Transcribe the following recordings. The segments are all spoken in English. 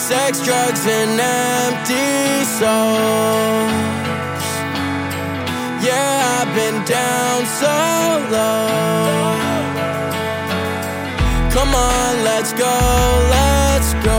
Sex, drugs, and empty souls. Yeah, I've been down so low. Come on, let's go, let's go.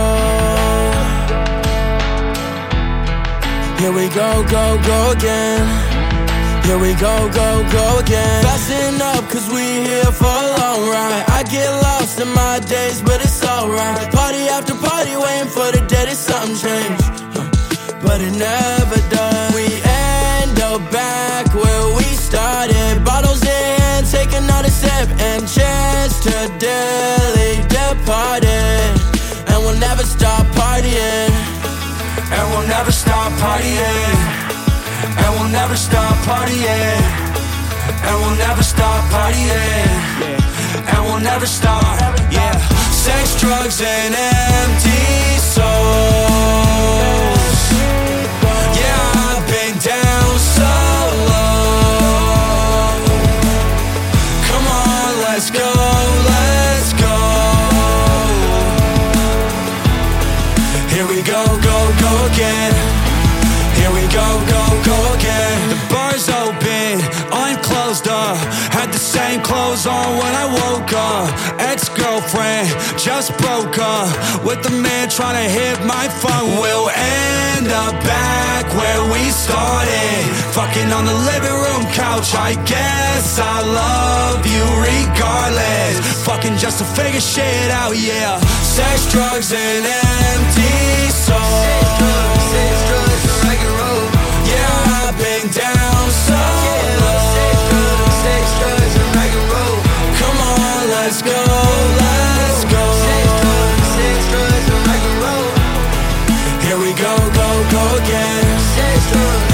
Here we go, go, go again. Here we go, go, go again. Fasten up, cause we here for a long ride. I get lost in my days, but it's alright. Party after party, waiting for the day that something change, but it never does. We end up back where we started. Bottles in hand, take another sip, and chance to daily departed. And we'll never stop partying. And we'll never stop partying. And we'll never stop partying. And we'll never stop partying. And we'll never stop, yeah. Sex, drugs, and empty souls. Yeah, I've been down so low. Come on, let's go, let's go. Here we go, go, go again. Here we go, go, go again. The bar's open, I'm closed up. Had the same clothes on when I woke up. Ex-girlfriend just broke up with the man trying to hit my phone. We'll end up back where we started, fucking on the living room couch. I guess I love you regardless, fucking just to figure shit out, yeah. Sex, drugs, and empty souls. Sex, drugs, and rock and roll. Yeah, I've been down so low. Sex, drugs, and rock and roll. Come on, let's go, let's go. Sex, drugs, and rock and roll. Here we go, go, go again. Sex, drugs.